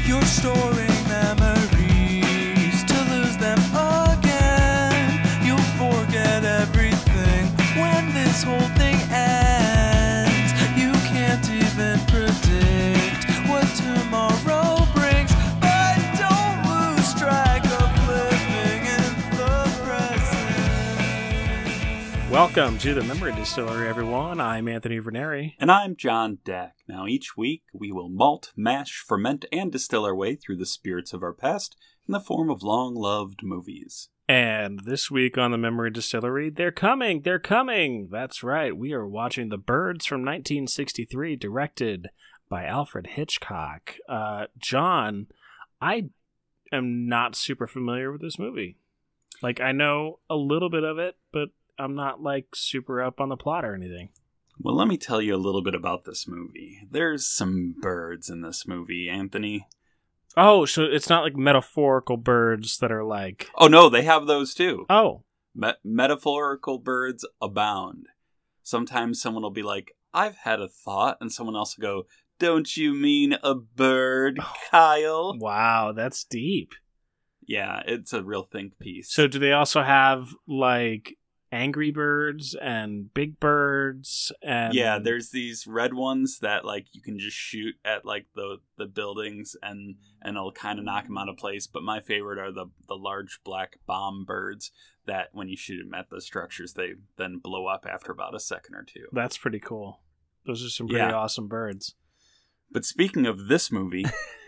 You're storing memories to lose them again. You'll forget everything when this whole thing ends. You can't even predict what tomorrow brings, but don't lose track of living in the present. Welcome to the Memory Distillery, everyone. I'm Anthony Verneri. And I'm John Dack. Now, each week, we will malt, mash, ferment, and distill our way through the spirits of our past in the form of long-loved movies. And this week on the Memory Distillery, they're coming! That's right, we are watching The Birds from 1963, directed by Alfred Hitchcock. John, I am not super familiar with this movie. Like, I know a little bit of it, but I'm not, like, super up on the plot or anything. Well, let me tell you a little bit about this movie. There's some birds in this movie, Anthony. Oh, so it's not like metaphorical birds that are like... Oh, no, they have those too. Oh. Metaphorical birds abound. Sometimes someone will be like, I've had a thought, and someone else will go, don't you mean a bird, Kyle? Wow, that's deep. Yeah, it's a real think piece. So do they also have, like... angry birds and big birds and yeah, there's these red ones that like you can just shoot at like the buildings and it'll kind of knock them out of place, but my favorite are the large black bomb birds that when you shoot them at the structures they then blow up after about a second or two. That's pretty cool. Those are some pretty awesome birds. But speaking of this movie,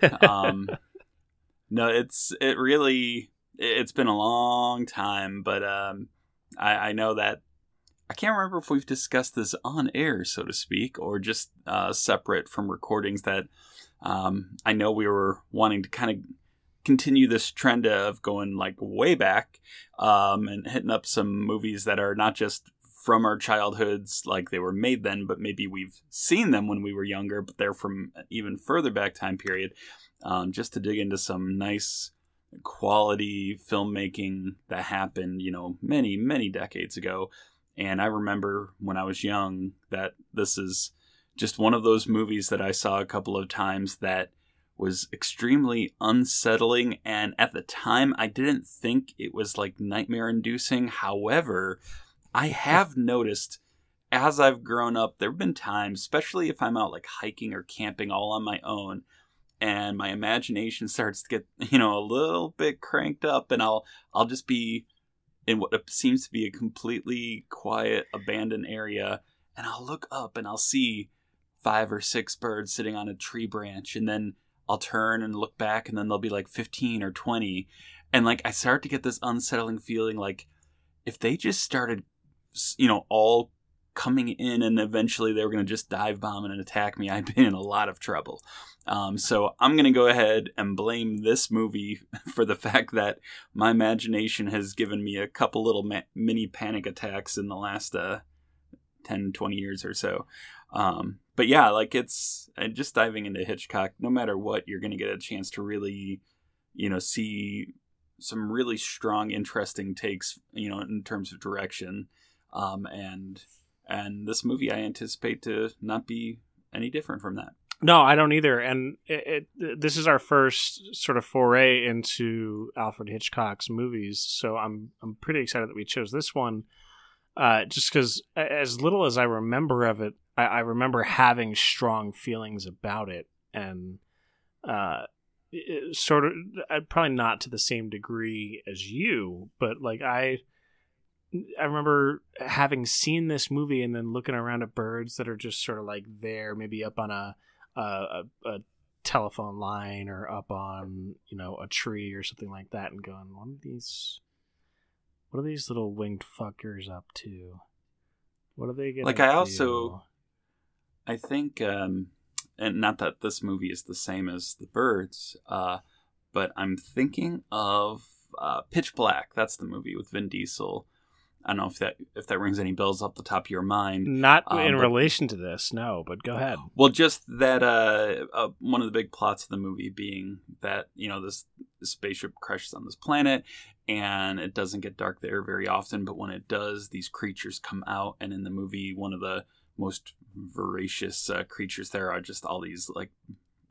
no, it's been a long time, but I know that I can't remember if we've discussed this on air, so to speak, or just separate from recordings that I know we were wanting to kind of continue this trend of going like way back and hitting up some movies that are not just from our childhoods like they were made then, but maybe we've seen them when we were younger, but they're from an even further back time period, just to dig into some nice quality filmmaking that happened, many, many decades ago. And I remember when I was young that this is just one of those movies that I saw a couple of times that was extremely unsettling. And at the time, I didn't think it was like nightmare inducing. However, I have noticed as I've grown up, there have been times, especially if I'm out like hiking or camping all on my own, and my imagination starts to get, a little bit cranked up, and I'll just be in what seems to be a completely quiet, abandoned area, and I'll look up and I'll see 5 or 6 birds sitting on a tree branch, and then I'll turn and look back, and then there'll be like 15 or 20, and like I start to get this unsettling feeling like if they just started, all coming in and eventually they were going to just dive bomb and attack me, I'd be in a lot of trouble. So I'm going to go ahead and blame this movie for the fact that my imagination has given me a couple little mini panic attacks in the last 10, 20 years or so. But yeah, like it's just diving into Hitchcock, no matter what, you're going to get a chance to really, see some really strong, interesting takes, in terms of direction. And this movie, I anticipate to not be any different from that. No, I don't either. And this is our first sort of foray into Alfred Hitchcock's movies, so I'm pretty excited that we chose this one. Just because, as little as I remember of it, I remember having strong feelings about it, and sort of probably not to the same degree as you, but like I remember having seen this movie and then looking around at birds that are just sort of like there, maybe up on a telephone line or up on, a tree or something like that, and going, what are these little winged fuckers up to? What are they getting like? I think, and not that this movie is the same as The Birds, but I'm thinking of Pitch Black. That's the movie with Vin Diesel. I don't know if that rings any bells off the top of your mind. Not in relation to this, no, but go ahead. Well, just that one of the big plots of the movie being that, this spaceship crashes on this planet and it doesn't get dark there very often, but when it does, these creatures come out, and in the movie, one of the most voracious creatures there are just all these like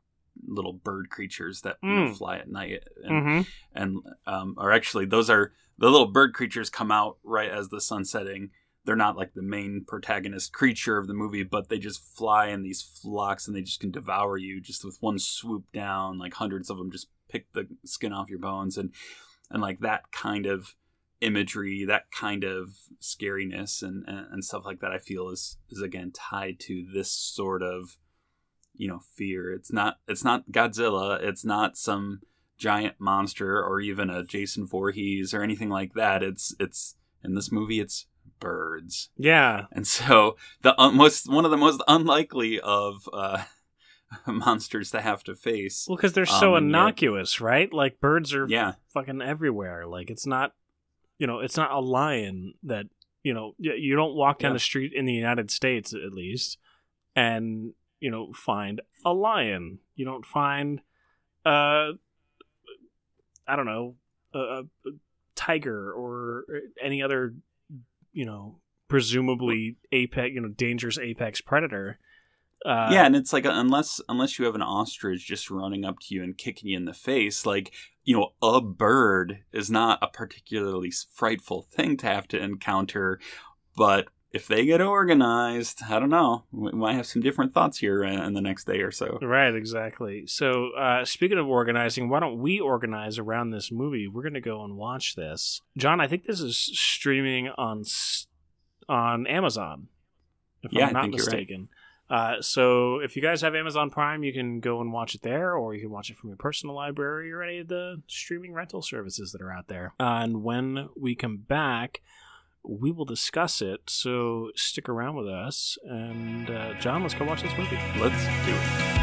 little bird creatures that fly at night, or actually those are the little bird creatures come out right as the sun's setting. They're not like the main protagonist creature of the movie, but they just fly in these flocks and they just can devour you just with one swoop down. Like hundreds of them just pick the skin off your bones, and like that kind of imagery, that kind of scariness and stuff like that, I feel is again tied to this sort of, fear. It's not Godzilla. It's not some giant monster or even a Jason Voorhees or anything like that. It's in this movie, it's birds. Yeah. And so one of the most unlikely of monsters to have to face. Well, because they're so innocuous, right? Like birds are fucking everywhere. Like it's not a lion that, you don't walk down the street in the United States, at least, and, find a lion. You don't find, I don't know, a tiger or any other, presumably dangerous apex predator. And it's like unless you have an ostrich just running up to you and kicking you in the face, like, a bird is not a particularly frightful thing to have to encounter. But if they get organized, I don't know, we might have some different thoughts here in the next day or so. Right, exactly. So speaking of organizing, why don't we organize around this movie? We're going to go and watch this. John, I think this is streaming on Amazon, if I'm not mistaken. Right. So if you guys have Amazon Prime, you can go and watch it there, or you can watch it from your personal library or any of the streaming rental services that are out there. And when we come back, we will discuss it. So stick around with us. And John, let's go watch this movie. Let's do it.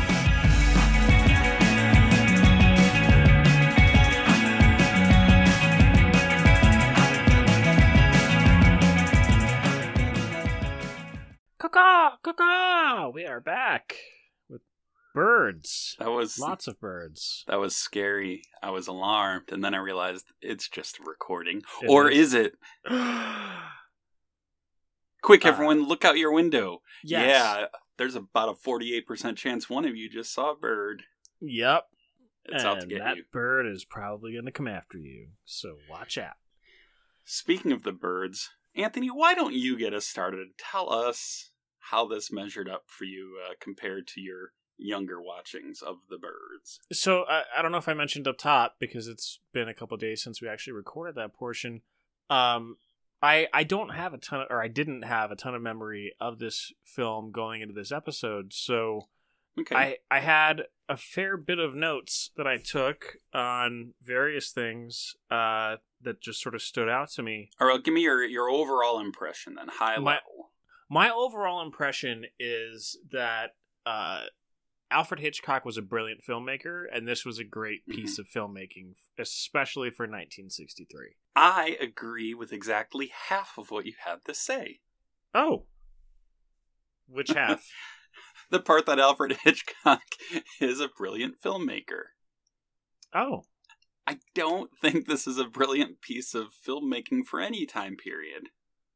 Caw-caw! We are back with birds. Lots of birds. That was scary. I was alarmed, and then I realized it's just a recording. Is it? Quick, everyone, look out your window. Yes. Yeah, there's about a 48% chance one of you just saw a bird. Yep. It's out to get that you. Bird is probably going to come after you, so watch out. Speaking of the birds, Anthony, why don't you get us started? Tell us how this measured up for you compared to your younger watchings of the birds. So I don't know if I mentioned up top, because it's been a couple of days since we actually recorded that portion. I don't have I didn't have a ton of memory of this film going into this episode. So okay. I had a fair bit of notes that I took on various things that just sort of stood out to me. All right, give me your overall impression then, high level. My overall impression is that Alfred Hitchcock was a brilliant filmmaker, and this was a great piece of filmmaking, especially for 1963. I agree with exactly half of what you had to say. Oh. Which half? The part that Alfred Hitchcock is a brilliant filmmaker. Oh. I don't think this is a brilliant piece of filmmaking for any time period.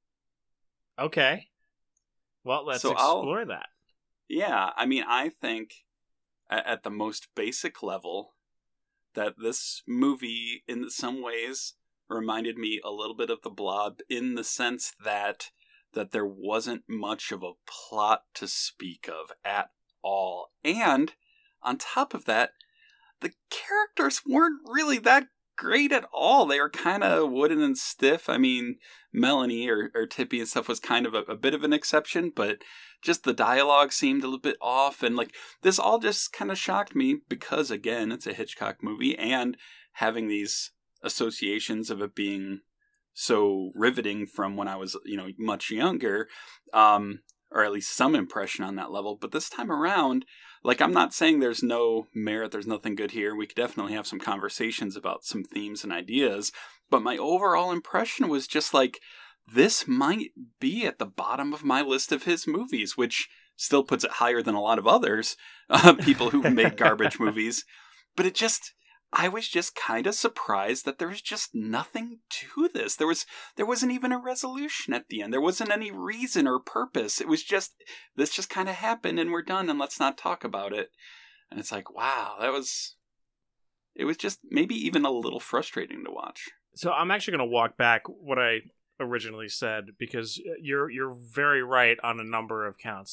Okay. Well, let's explore that. Yeah, I mean, I think at the most basic level that this movie in some ways reminded me a little bit of The Blob, in the sense that there wasn't much of a plot to speak of at all. And on top of that, the characters weren't really that great at all. They were kind of wooden and stiff. I mean, Melanie or Tippy and stuff was kind of a bit of an exception, but just the dialogue seemed a little bit off. And like, this all just kind of shocked me because, again, it's a Hitchcock movie, and having these associations of it being so riveting from when I was, much younger, or at least some impression on that level. But this time around, like, I'm not saying there's no merit, there's nothing good here. We could definitely have some conversations about some themes and ideas. But my overall impression was just like, this might be at the bottom of my list of his movies, which still puts it higher than a lot of others, people who've made garbage movies. But I was just kind of surprised that there was just nothing to this. There wasn't even a resolution at the end. There wasn't any reason or purpose. It was just, this just kind of happened and we're done and let's not talk about it. And it's like, wow, it was just maybe even a little frustrating to watch. So I'm actually going to walk back what I originally said, because you're very right on a number of counts.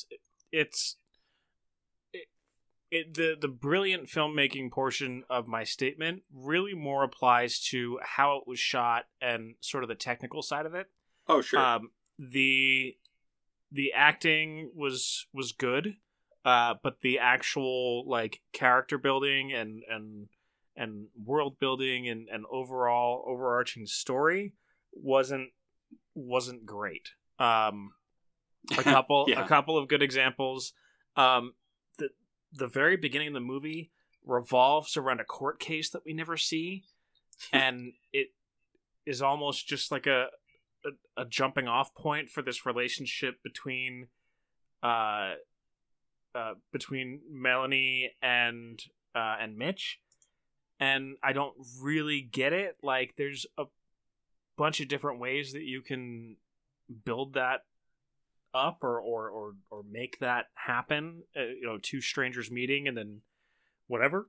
The brilliant filmmaking portion of my statement really more applies to how it was shot and sort of the technical side of it. Oh, sure. The acting was good, but the actual like character building and world building and overall overarching story wasn't great. A couple of good examples. The very beginning of the movie revolves around a court case that we never see, and it is almost just like a jumping off point for this relationship between Melanie and Mitch. And I don't really get it. Like, there's a bunch of different ways that you can build that up or make that happen. Two strangers meeting and then whatever.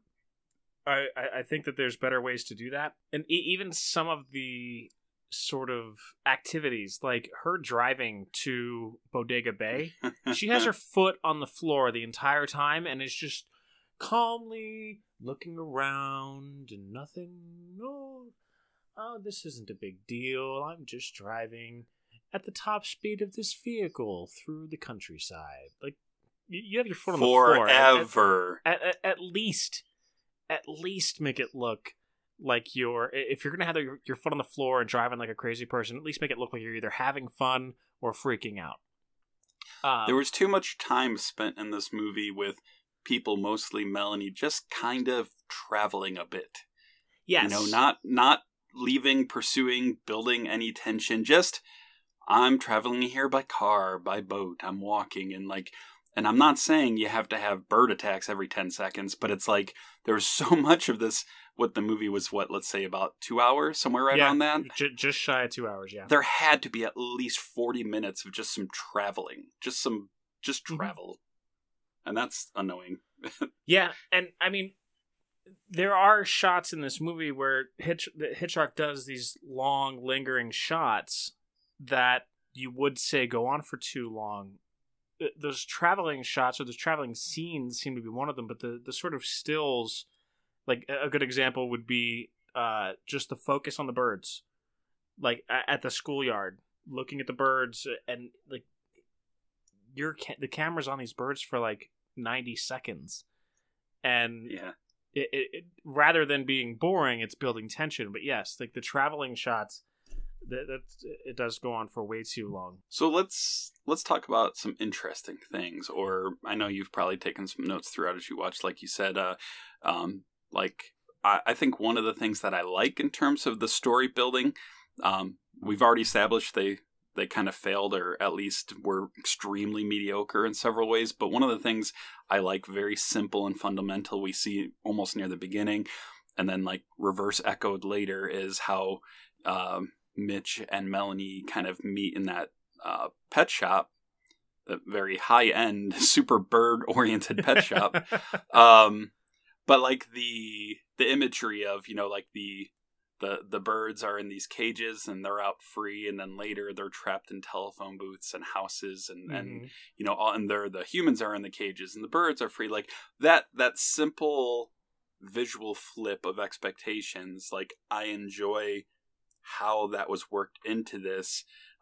I think that there's better ways to do that. And even some of the sort of activities, like her driving to Bodega Bay, she has her foot on the floor the entire time and is just calmly looking around and nothing. Oh, this isn't a big deal. I'm just driving at the top speed of this vehicle through the countryside. Like, you have your foot on the floor. Forever. At least make it look like if you're going to have your foot on the floor and driving like a crazy person, at least make it look like you're either having fun or freaking out. There was too much time spent in this movie with people, mostly Melanie, just kind of traveling a bit. Yes. Not leaving, pursuing, building any tension. Just, I'm traveling here by car, by boat, I'm walking, and I'm not saying you have to have bird attacks every 10 seconds, but it's like, there's so much of this. What the movie was, let's say about 2 hours, somewhere right on that? Just shy of 2 hours, yeah. There had to be at least 40 minutes of just some traveling. Just travel. And that's annoying. Yeah, and I mean, there are shots in this movie where Hitchcock does these long, lingering shots that you would say go on for too long. Those traveling shots or those traveling scenes seem to be one of them, but the sort of stills, like a good example would be just the focus on the birds, like at the schoolyard, looking at the birds, and like the camera's on these birds for like 90 seconds, and yeah, it rather than being boring, it's building tension. But yes, like the traveling shots, it does go on for way too long. So let's talk about some interesting things. Or I know you've probably taken some notes throughout as you watched, like you said. I think one of the things that I like in terms of the story building, we've already established they kind of failed, or at least were extremely mediocre in several ways. But one of the things I like, very simple and fundamental, we see almost near the beginning, and then like reverse echoed later, is how Mitch and Melanie kind of meet in that pet shop, a very high end, super bird oriented pet shop. But like the imagery of, like the birds are in these cages and they're out free, and then later they're trapped in telephone booths and houses, and and the humans are in the cages and the birds are free. Like that simple visual flip of expectations. Like, I enjoy how that was worked into this.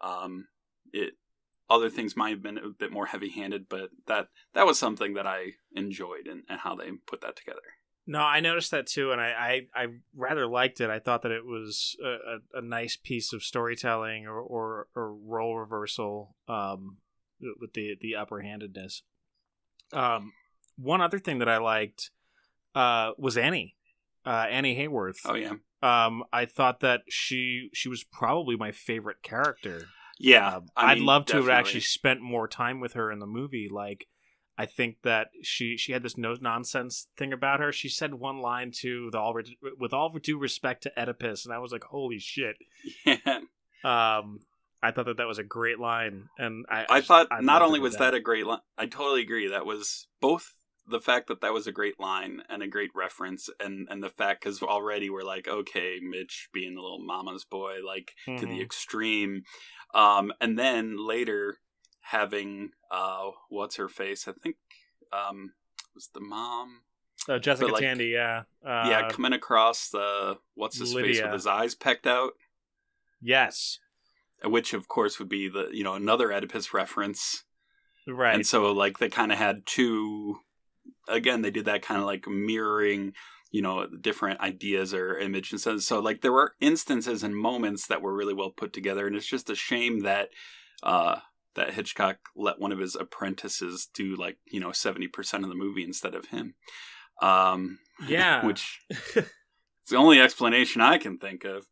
Other things might have been a bit more heavy-handed, but that was something that I enjoyed, and how they put that together. No, I noticed that too, and I rather liked it. I thought that it was a nice piece of storytelling or role reversal with the upper-handedness. One other thing that I liked was Annie Hayworth. Oh, yeah. I thought that she was probably my favorite character. Yeah, I'd love to definitely have actually spent more time with her in the movie. Like, I think that she had this no nonsense thing about her. She said one line with all due respect to Oedipus, and I was like, holy shit. Yeah. I thought that was a great line, and I thought not only was that a great line, I totally agree. That was both the fact that was a great line and a great reference, and the fact, because already we're like, okay, Mitch being a little mama's boy, like to the extreme, and then later having what's her face? I think was the mom. Jessica Tandy, yeah. Coming across the what's his face with his eyes pecked out. Yes. Which of course would be the another Oedipus reference. Right. And so like they kind of had two, again, they did that kind of like mirroring, different ideas or images. And so like there were instances and moments that were really well put together. And it's just a shame that that Hitchcock let one of his apprentices do like, 70% of the movie instead of him. Yeah. Which it's the only explanation I can think of.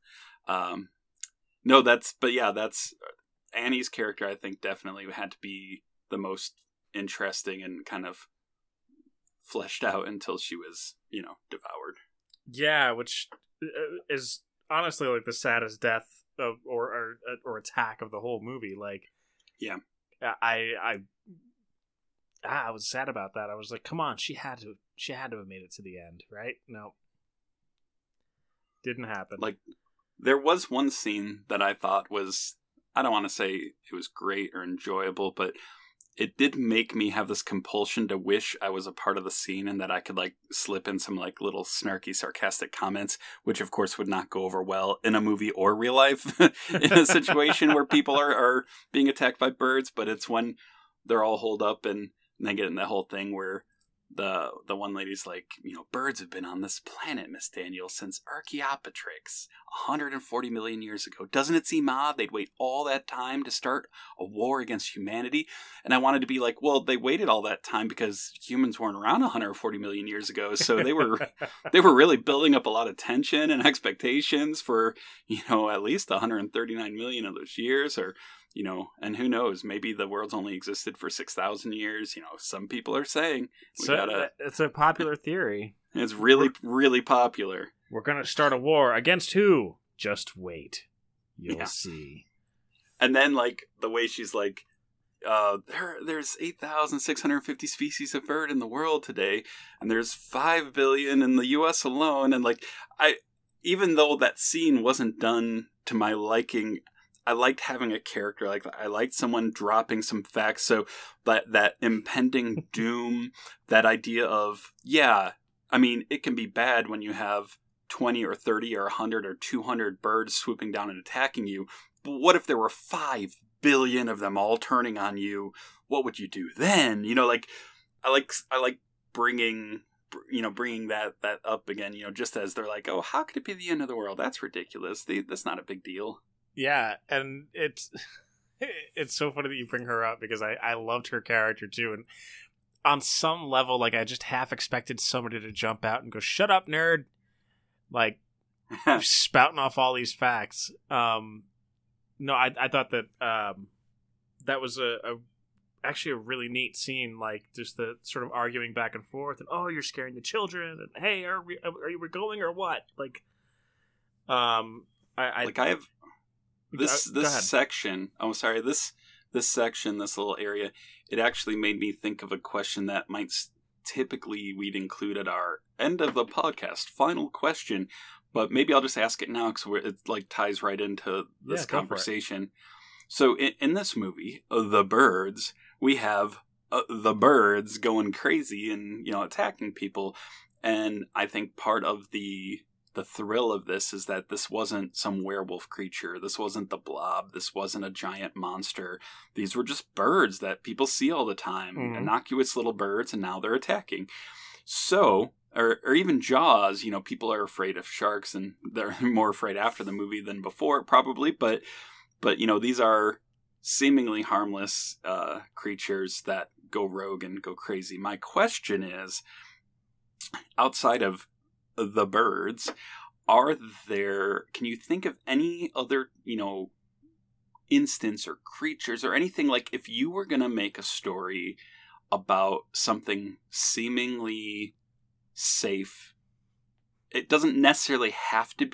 That's Annie's character, I think definitely had to be the most interesting and kind of fleshed out until she was, devoured. Yeah, which is honestly like the saddest death of or attack of the whole movie. Like, yeah, I was sad about that. I was like, come on, she had to have made it to the end, right? No, didn't happen. Like, there was one scene that I thought was, I don't want to say it was great or enjoyable, but it did make me have this compulsion to wish I was a part of the scene and that I could like slip in some like little snarky, sarcastic comments, which of course would not go over well in a movie or real life in a situation where people are being attacked by birds. But it's when they're all holed up and they get in the whole thing where the one lady's like, birds have been on this planet, Miss Daniel, since Archaeopteryx 140 million years ago. Doesn't it seem odd they'd wait all that time to start a war against humanity? And I wanted to be like, well, they waited all that time because humans weren't around 140 million years ago. So they were really building up a lot of tension and expectations for, at least 139 million of those years, or and who knows, maybe the world's only existed for 6,000 years. Some people are saying. It's a popular theory. It's really, really popular. We're going to start a war against who? Just wait. You'll see. And then, like, the way she's like, there's 8,650 species of bird in the world today, and there's 5 billion in the U.S. alone. And, like, even though that scene wasn't done to my liking, I liked having a character like that. I liked someone dropping some facts. So that impending doom, that idea of, it can be bad when you have 20 or 30 or 100 or 200 birds swooping down and attacking you. But what if there were 5 billion of them all turning on you? What would you do then? I like bringing that up again, just as they're like, oh, how could it be the end of the world? That's ridiculous. That's not a big deal. Yeah, and it's so funny that you bring her up because I loved her character too, and on some level, like I just half expected somebody to jump out and go, "Shut up, nerd!" Like spouting off all these facts. No, I thought that that was actually a really neat scene, like just the sort of arguing back and forth, and oh, you're scaring the children, and hey, are you going or what? Like, I have. This section, this section, this little area, it actually made me think of a question that might typically we'd include at our end of the podcast, final question, but maybe I'll just ask it now because it like ties right into this conversation. So in this movie, The Birds, we have the birds going crazy and attacking people, and I think part of the thrill of this is that this wasn't some werewolf creature. This wasn't the Blob. This wasn't a giant monster. These were just birds that people see all the time. Mm-hmm. Innocuous little birds, and now they're attacking. So, or even Jaws, people are afraid of sharks, and they're more afraid after the movie than before, probably. But these are seemingly harmless creatures that go rogue and go crazy. My question is, outside of the birds, can you think of any other, instance or creatures or anything, like if you were going to make a story about something seemingly safe, it doesn't necessarily have to be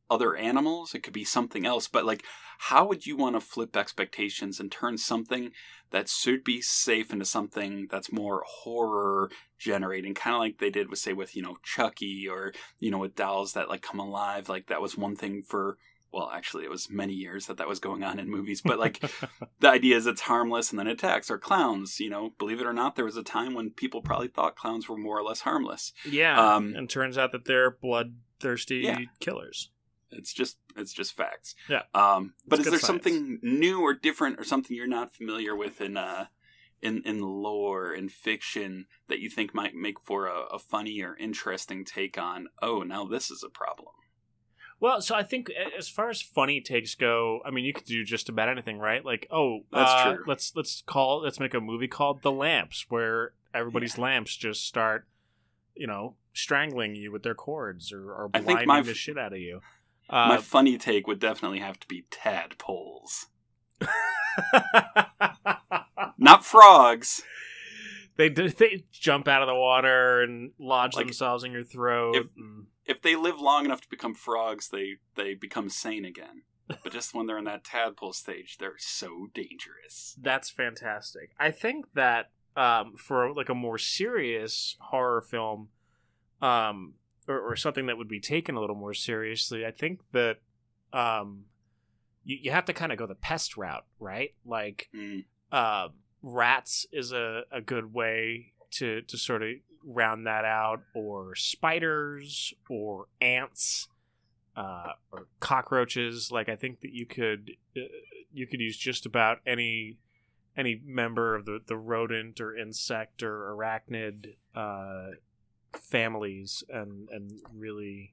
other animals. It could be something else. But like, how would you want to flip expectations and turn something that should be safe into something that's more horror generating? Kind of like they did with, say, with, you know, Chucky, or, you know, with dolls that like come alive. Like that was one thing for, well, actually it was many years that was going on in movies. But like the idea is it's harmless and then it attacks. Or clowns, you know, believe it or not, there was a time when people probably thought clowns were more or less harmless. Yeah. And turns out that they're bloodthirsty killers. It's just facts. Yeah. But is there something new or different, or something you're not familiar with in lore, in fiction, that you think might make for a funny or interesting take on, oh, now this is a problem? Well, so I think as far as funny takes go, I mean, you could do just about anything, right? Like, that's true. Let's make a movie called The Lamps, where everybody's lamps just start, you know, strangling you with their cords, or blinding the shit out of you. My funny take would definitely have to be tadpoles. Not frogs. They jump out of the water and lodge themselves in your throat. If they live long enough to become frogs, they become sane again. But just when they're in that tadpole stage, they're so dangerous. That's fantastic. I think that for like a more serious horror film, or something that would be taken a little more seriously, I think that you have to kind of go the pest route, right? Like rats is a good way to sort of round that out, or spiders, or ants, or cockroaches. Like, I think that you could use just about any member of the rodent or insect or arachnid families and really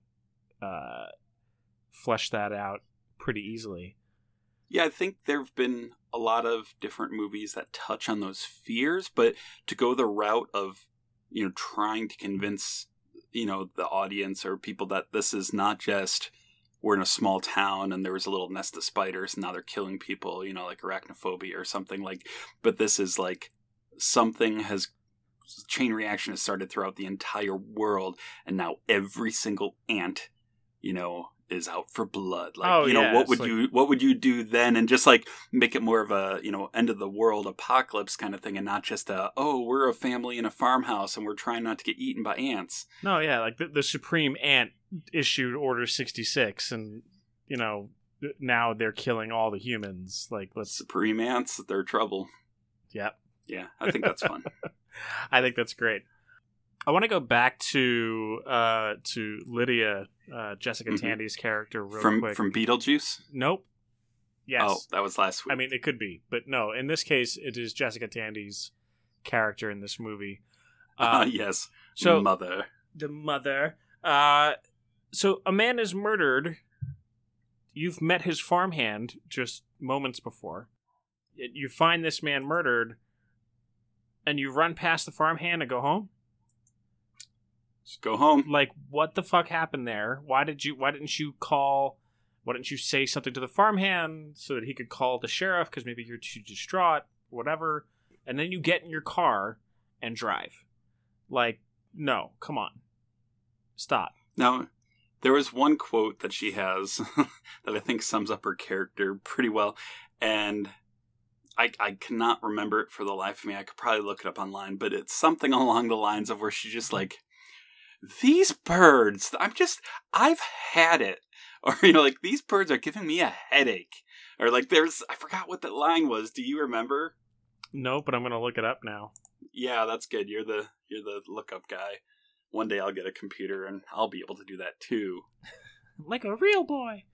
flesh that out pretty easily. Yeah, I think there have been a lot of different movies that touch on those fears, but to go the route of, you know, trying to convince, you know, the audience or people that this is not just we're in a small town and there was a little nest of spiders and now they're killing people, you know, like arachnophobia or something, like, but this is like something has chain reaction has started throughout the entire world, and now every single ant, you know, is out for blood. Like, what would you do then? And just like make it more of a, you know, end of the world apocalypse kind of thing, and not just we're a family in a farmhouse and we're trying not to get eaten by ants. No, yeah, like the Supreme Ant issued Order 66, and, you know, now they're killing all the humans. Like, Supreme Ants, they're trouble. Yep. Yeah, I think that's fun. I think that's great. I want to go back to Lydia, Jessica Tandy's character, real quick. From Beetlejuice? Nope. Yes. Oh, that was last week. I mean, it could be, but no. In this case, it is Jessica Tandy's character in this movie. Yes. So the mother. So a man is murdered. You've met his farmhand just moments before. You find this man murdered, and you run past the farmhand and go home? Just go home. Like, what the fuck happened there? Why didn't you say something to the farmhand so that he could call the sheriff, because maybe you're too distraught, whatever, and then you get in your car and drive? Like, no, come on. Stop. Now, there was one quote that she has that I think sums up her character pretty well, and I cannot remember it for the life of me. I could probably look it up online, but it's something along the lines of where she's just like, these birds, I've had it. Or, you know, like, these birds are giving me a headache. Or, like, I forgot what that line was. Do you remember? No, but I'm going to look it up now. Yeah, that's good. You're the lookup guy. One day I'll get a computer and I'll be able to do that too. Like a real boy.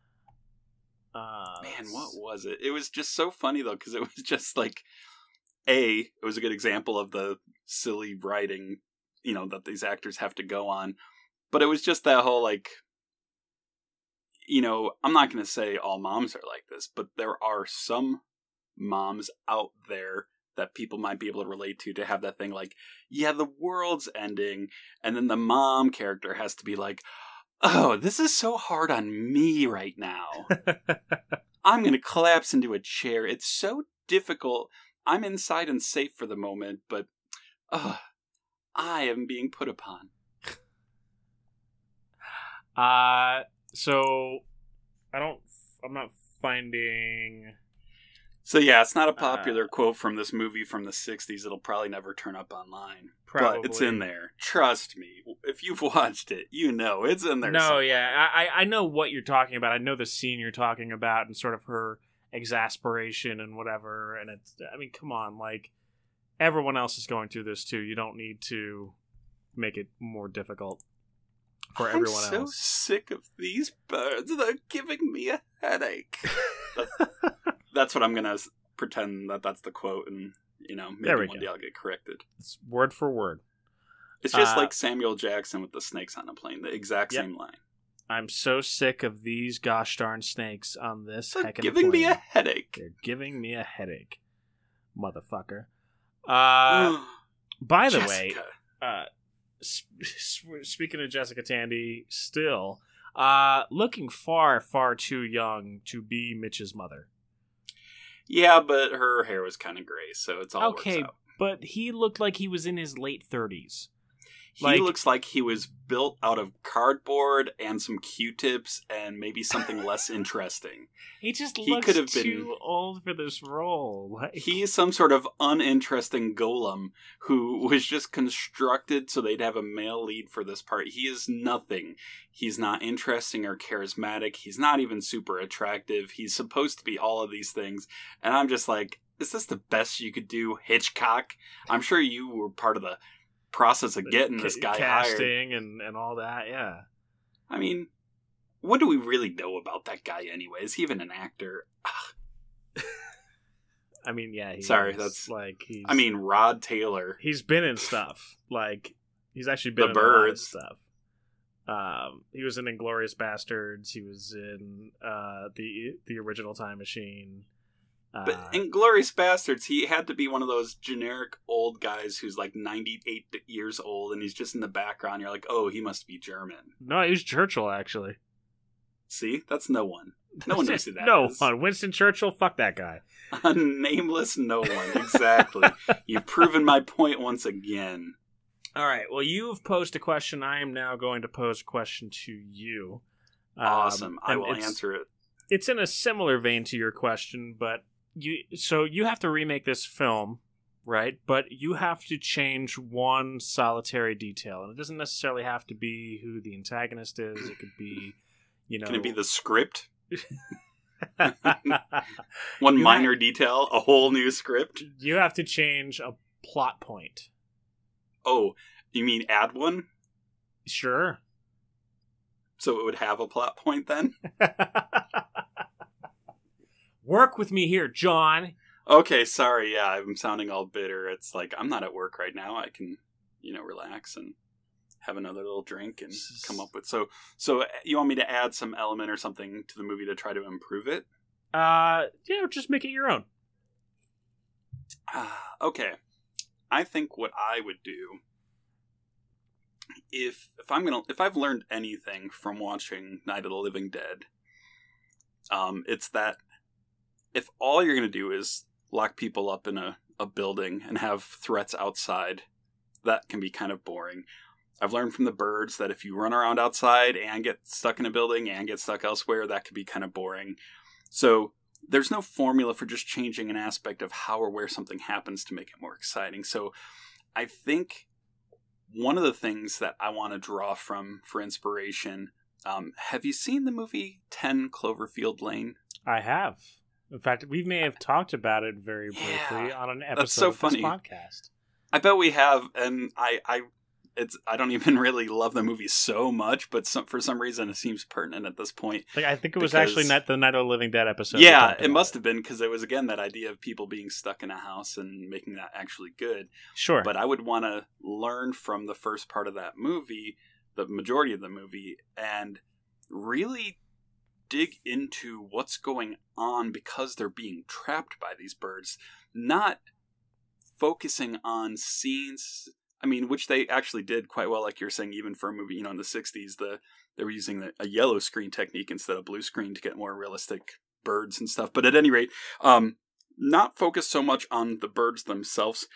Man, what was it? It was just so funny, though, because it was just like, it was a good example of the silly writing, you know, that these actors have to go on. But it was just that whole, like, you know, I'm not going to say all moms are like this, but there are some moms out there that people might be able to relate to have that thing like, yeah, the world's ending. And then the mom character has to be like, oh, this is so hard on me right now. I'm going to collapse into a chair. It's so difficult. I'm inside and safe for the moment, but I am being put upon. So I'm not finding. So yeah, it's not a popular quote from this movie from the 60s. It'll probably never turn up online. Probably. But it's in there. Trust me. If you've watched it, you know it's in there. No, somewhere. yeah. I know what you're talking about. I know the scene you're talking about and sort of her exasperation and whatever. And it's, I mean, come on. Like, everyone else is going through this too. You don't need to make it more difficult for everyone else. I'm so sick of these birds. They're giving me a headache. That's what I'm going to pretend that's the quote, and, you know, maybe one day I'll get corrected. It's word for word. It's just like Samuel Jackson with the snakes on a plane, the exact same line. I'm so sick of these gosh darn snakes on this heckin' plane. Giving me a headache. They're giving me a headache, motherfucker. By the way, speaking of Jessica Tandy, still looking far, far too young to be Mitch's mother. Yeah, but her hair was kind of gray, so it's all okay. Works out. But he looked like he was in his late 30s. He looks like he was built out of cardboard and some Q-tips and maybe something less interesting. He just looks too old for this role. He's some sort of uninteresting golem who was just constructed so they'd have a male lead for this part. He is nothing. He's not interesting or charismatic. He's not even super attractive. He's supposed to be all of these things. And I'm just like, is this the best you could do, Hitchcock? I'm sure you were part of the process of getting this guy casting hired. and all that, yeah. I mean, what do we really know about that guy anyway? Is he even an actor? I mean, yeah. That's like he's. I mean, Rod Taylor. He's been in stuff. Like he's actually been The in Birds. a lot of stuff. He was in Inglourious Bastards. He was in the original Time Machine. But Inglourious Bastards, he had to be one of those generic old guys who's like 98 years old, and he's just in the background. You're like, oh, he must be German. No, he was Churchill, actually. See? That's no one. No one knows who that no is. one. Winston Churchill, fuck that guy. A nameless no one, exactly. You've proven my point once again. All right, well, you've posed a question. I am now going to pose a question to you. Awesome. I will answer it. It's in a similar vein to your question, but you have to remake this film, right? But you have to change one solitary detail, and it doesn't necessarily have to be who the antagonist is. It could be, Can it be the script? One minor detail, a whole new script. You have to change a plot point. Oh, you mean add one? Sure. So it would have a plot point then? Work with me here, John. Okay, sorry. Yeah, I'm sounding all bitter. It's like, I'm not at work right now. I can, relax and have another little drink and come up with... So you want me to add some element or something to the movie to try to improve it? Just make it your own. Okay. I think what I would do, if I've learned anything from watching Night of the Living Dead, it's that if all you're going to do is lock people up in a building and have threats outside, that can be kind of boring. I've learned from The Birds that if you run around outside and get stuck in a building and get stuck elsewhere, that could be kind of boring. So there's no formula for just changing an aspect of how or where something happens to make it more exciting. So I think one of the things that I want to draw from for inspiration, have you seen the movie 10 Cloverfield Lane? I have. In fact, we may have talked about it very briefly on an episode of this podcast. I bet we have, and I don't even really love the movie so much, but for some reason it seems pertinent at this point. Like, I think it was actually the Night of the Living Dead episode. Yeah, it must have been, because it was, again, that idea of people being stuck in a house and making that actually good. Sure. But I would want to learn from the first part of that movie, the majority of the movie, and really dig into what's going on because they're being trapped by these birds, not focusing on scenes, which they actually did quite well, like you're saying, even for a movie, in the 60s, they were using a yellow screen technique instead of blue screen to get more realistic birds and stuff. But at any rate, not focus so much on the birds themselves,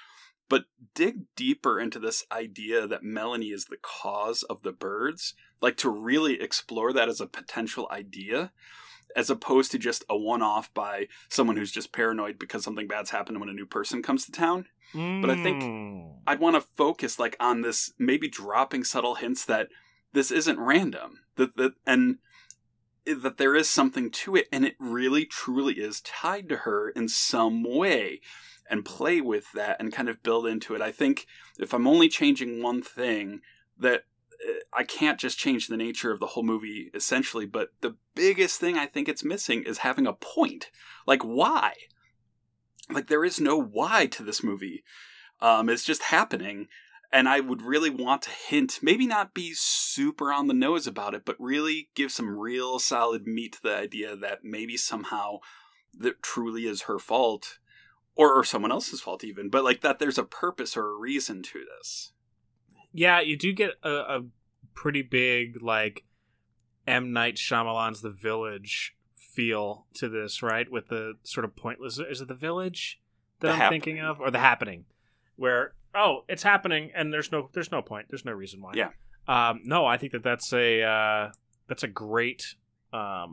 but dig deeper into this idea that Melanie is the cause of the birds, like to really explore that as a potential idea, as opposed to just a one-off by someone who's just paranoid because something bad's happened when a new person comes to town. But I think I'd want to focus like on this, maybe dropping subtle hints that this isn't random, and that there is something to it, and it really truly is tied to her in some way, and play with that and kind of build into it. I think if I'm only changing one thing, that I can't just change the nature of the whole movie essentially, but the biggest thing I think it's missing is having a point. Like, why? Like, there is no why to this movie. It's just happening. And I would really want to hint, maybe not be super on the nose about it, but really give some real solid meat to the idea that maybe somehow that truly is her fault, or someone else's fault even, but like that there's a purpose or a reason to this. Yeah, you do get a pretty big, like, M. Night Shyamalan's The Village feel to this, right? With the sort of pointless... Is it The Village that I'm thinking of? Or The Happening? Where, oh, it's happening, and there's no point. There's no reason why. Yeah. No, I think that's a great... a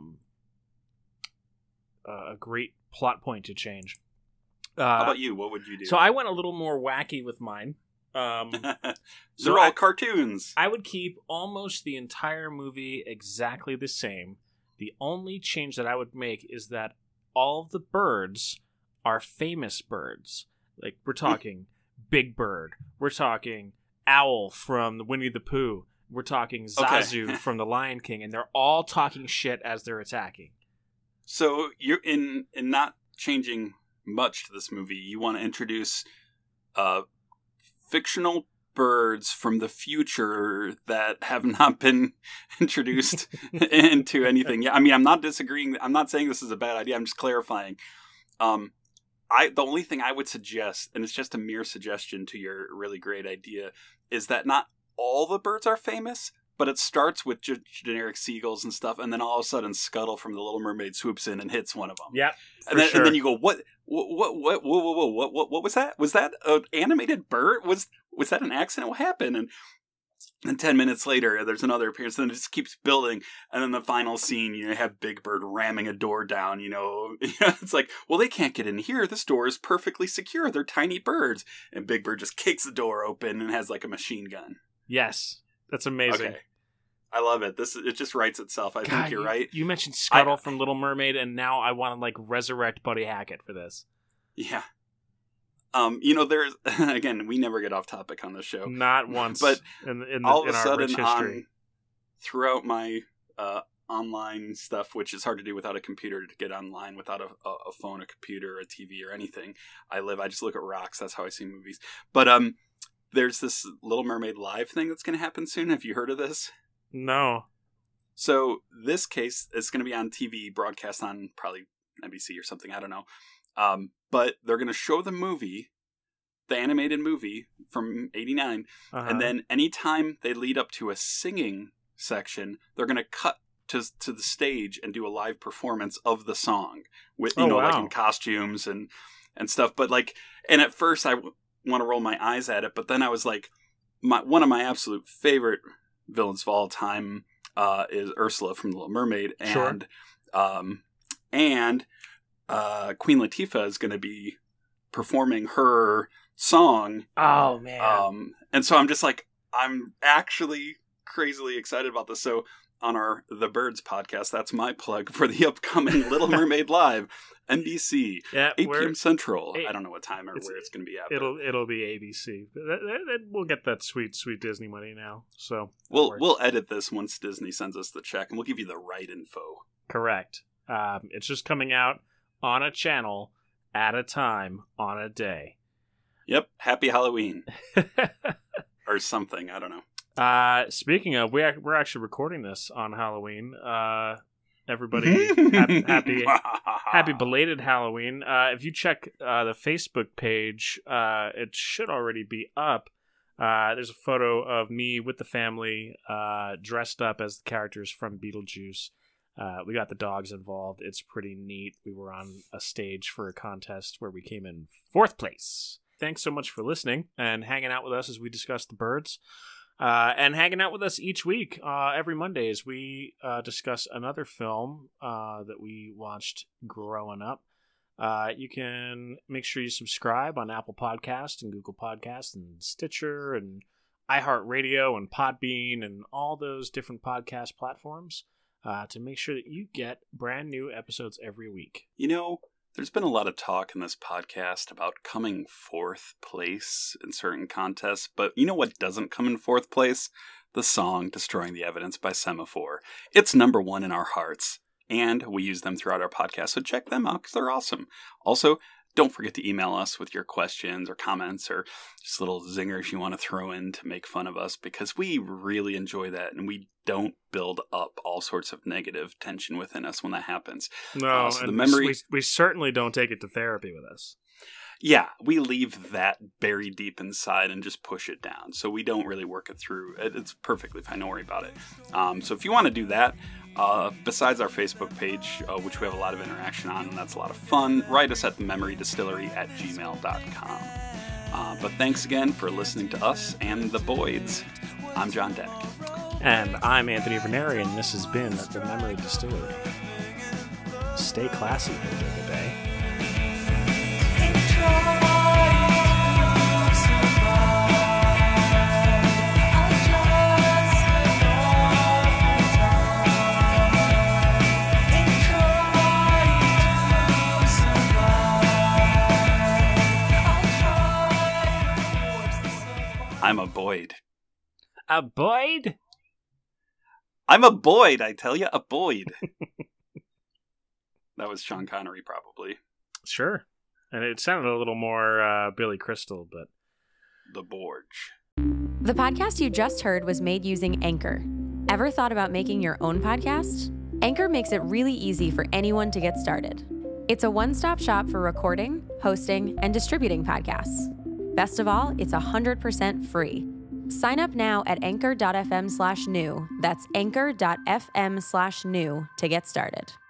great plot point to change. How about you? What would you do? So I went a little more wacky with mine. They're all cartoons. I would keep almost the entire movie exactly the same. The only change that I would make is that all of the birds are famous birds. Like, we're talking Big Bird. We're talking Owl from the Winnie the Pooh. We're talking Zazu from The Lion King. And they're all talking shit as they're attacking. So you're in not changing much to this movie, you want to introduce fictional birds from the future that have not been introduced into anything. Yeah, I mean, I'm not disagreeing. I'm not saying this is a bad idea. I'm just clarifying. The only thing I would suggest, and it's just a mere suggestion to your really great idea, is that not all the birds are famous, but it starts with generic seagulls and stuff, and then all of a sudden Scuttle from The Little Mermaid swoops in and hits one of them. Yeah, and then you go, what was that? Was that an animated bird? Was that an accident? What happened? And then 10 minutes later, there's another appearance, and it just keeps building. And then the final scene, you have Big Bird ramming a door down, It's like, well, they can't get in here. This door is perfectly secure. They're tiny birds. And Big Bird just kicks the door open and has like a machine gun. Yes. That's amazing. Okay. I love it. It just writes itself. I think you're right. You mentioned Scuttle from Little Mermaid, and now I want to like resurrect Buddy Hackett for this. Yeah. There's again, we never get off topic on this show. Not once. But all of a our rich sudden, history. throughout my online stuff, which is hard to do without a computer, to get online without a phone, a computer, a TV, or anything. I just look at rocks. That's how I see movies. But there's this Little Mermaid Live thing that's going to happen soon. Have you heard of this? No. So this case is going to be on TV, broadcast on probably NBC or something. I don't know. But they're going to show the movie, the animated movie from '89. And then anytime they lead up to a singing section, they're going to cut to the stage and do a live performance of the song with, like in costumes and stuff. But like, and at first I want to roll my eyes at it, but then I was like, one of my absolute favorite villains of all time is Ursula from The Little Mermaid, and Queen Latifah is going to be performing her song. Oh man! And so I'm just like, I'm actually crazily excited about this. So on our The Birds podcast, that's my plug for the upcoming Little Mermaid Live, NBC, 8 p.m. Central. I don't know what time or where it's going to be at. It'll be ABC. We'll get that sweet Disney money now. So we'll edit this once Disney sends us the check, and we'll give you the right info. Correct. It's just coming out on a channel at a time on a day. Yep. Happy Halloween. Or something. I don't know. Speaking of, we're actually recording this on Halloween. Everybody, happy belated Halloween. If you check the Facebook page, it should already be up. There's a photo of me with the family, dressed up as the characters from Beetlejuice. We got the dogs involved. It's pretty neat. We were on a stage for a contest where we came in 4th place. thanks so much for listening and hanging out with us as we discuss the birds. And hanging out with us each week, every Monday, as we discuss another film that we watched growing up. You can make sure you subscribe on Apple Podcasts and Google Podcasts and Stitcher and iHeartRadio and Podbean and all those different podcast platforms to make sure that you get brand new episodes every week. You know, there's been a lot of talk in this podcast about coming fourth place in certain contests, but you know what doesn't come in fourth place? The song Destroying the Evidence by Semaphore. It's number one in our hearts, and we use them throughout our podcast, so check them out because they're awesome. Also, don't forget to email us with your questions or comments or just little zingers you want to throw in to make fun of us, because we really enjoy that, and we don't build up all sorts of negative tension within us when that happens. No, so and the memory... we certainly don't take it to therapy with us. Yeah, we leave that buried deep inside and just push it down. So we don't really work it through. It's perfectly fine. Don't worry about it. So if you want to do that, besides our Facebook page, which we have a lot of interaction on, and that's a lot of fun, write us at thememorydistillery@gmail.com. But thanks again for listening to us and the Boyds. I'm John Deck. And I'm Anthony Verneri, and this has been The Memory Distillery. Stay classy, Jacob Bay. I'm a Boyd. A Boyd? I'm a Boyd, I tell you, a Boyd. That was Sean Connery, probably. Sure. And it sounded a little more Billy Crystal, but... The Borge. The podcast you just heard was made using Anchor. Ever thought about making your own podcast? Anchor makes it really easy for anyone to get started. It's a one-stop shop for recording, hosting, and distributing podcasts. Best of all, it's 100% free. Sign up now at anchor.fm/new. That's anchor.fm/new to get started.